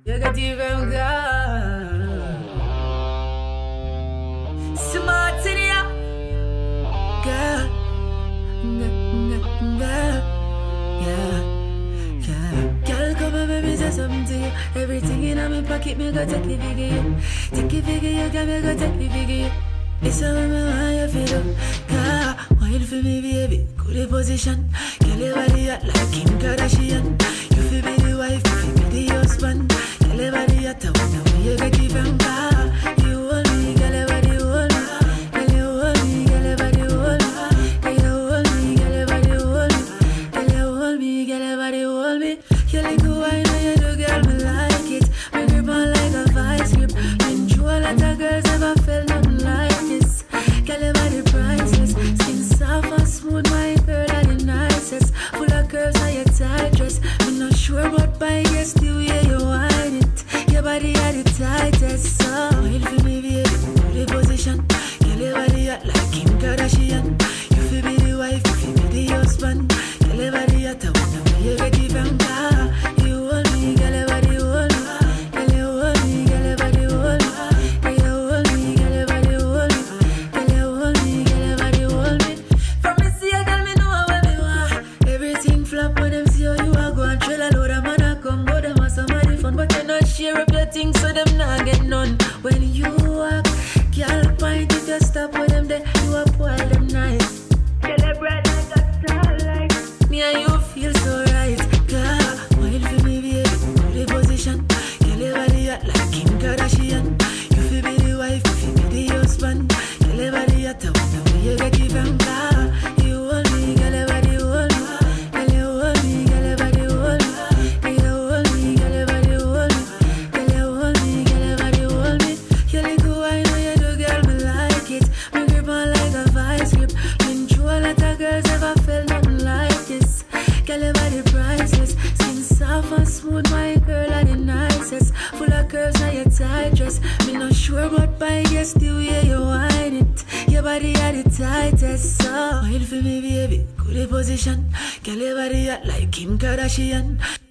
You got even God. Smart in ya. God. Yeah. Girl, come and make me say something to you. Everything in my pocket, me go take it figure you. Take it figure you, girl, me go take it figure you. It's how me want you feel up. God, wine for me, baby. Good position. Girl, your body hot like Kim Kardashian. You feel be the wife, you feel be the husband. Girl, your body hot, I wonder where you get it from. God, you hold me, girl, your body hold me. Girl, you hold me, girl, your body hold me. Girl, you hold me, girl, your body hold me. Girl, you hold me, girl, your body hold me. You like the wine when you do, girl, me like it. Me grip on like a vice grip. Been through a lot of girls, never felt nothing like this. Girl, your body priceless. Skin soft and smooth, my girl, are the nicest. Full of curves on your tight dress. I'm not sure what by guess the way you whine it. Your body are the tightest. So, wait for me, baby, good position. Girl, your body hot like Kim Kardashian. You feel be the wife, you feel be the husband. Girl, your body hot, I wonder where you get it from. You hold me, girl, your body hold me. Girl, you hold me, girl, your body hold me. Girl, you hold me, girl, your body hold me. Girl, you hold me, girl, your body hold me. From me see a girl, me know what me want. Everything flop when them see how you are going. Trail a load of man a come, but them have somebody fun. But you not share up your things, so them not get none. When you walk, girl, point if you stop with them there, you up while them nice. Celebrate like a starlight. Me and you feel so right. God, wine for me, baby, good position. Girl, your body hot like Kim Kardashian. You feel be the wife, you feel be the husband. Girl, your body hot, I wonder where you get it from. God, you hold me, girl, your body hold me. Girl, you hold me, girl, your body hold me. Girl, you hold me, girl, your body hold me. Girl, you hold me, girl, your body hold me. You like the wine when you do, girl, me like it. Me grip on like a vice grip. Been through a lot of girls, never felt nothing like this. Girl, your body priceless. Skin soft and smooth, my girl, are the nicest. Full of curves on your tight dress. Me not sure but by guess the way you whine it. Your body are the tightest. So, wait for me, baby, good position. Girl, your body hot like Kim Kardashian.